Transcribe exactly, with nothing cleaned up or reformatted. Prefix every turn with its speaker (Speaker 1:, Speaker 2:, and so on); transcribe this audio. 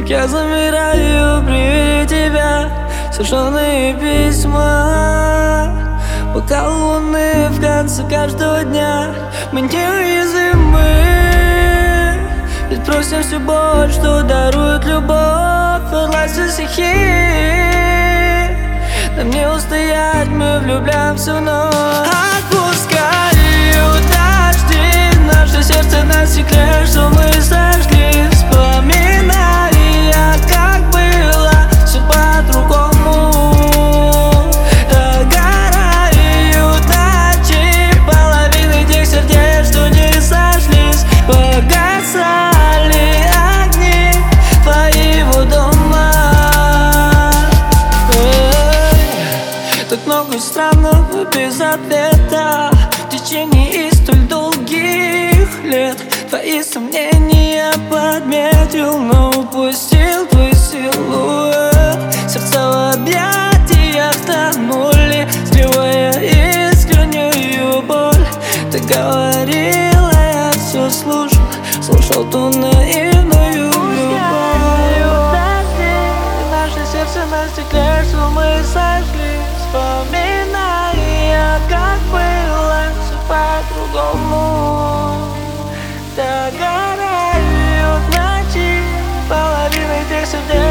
Speaker 1: Как я замираю при виде тебя, сожженные письма, бокал луны в конце каждого дня. Мы неуязвимы, ведь просим всю боль, что дарует любовь, властью стихии. Нам не устоять, мы влюбляемся вновь. Отпускают дожди, наше сердце на стекле, что мы сожгли, вспоминая, как было все по-другому. Догорают ночи, половины тех сердец, что не сошлись. Погасали огни твоего дома. Так много странного без ответа в течение столь долгих лет. Твои сомнения подметил, но упустил твой силуэт. Сердца в объятиях тонули, скрывая искреннюю боль. Ты говорила, я все слушал, слушал ту наивную любовь. Наше сердце на стекле, что мы сожгли, вспоминая, как было все по-другому. Догорают ночи, половины тех сердец,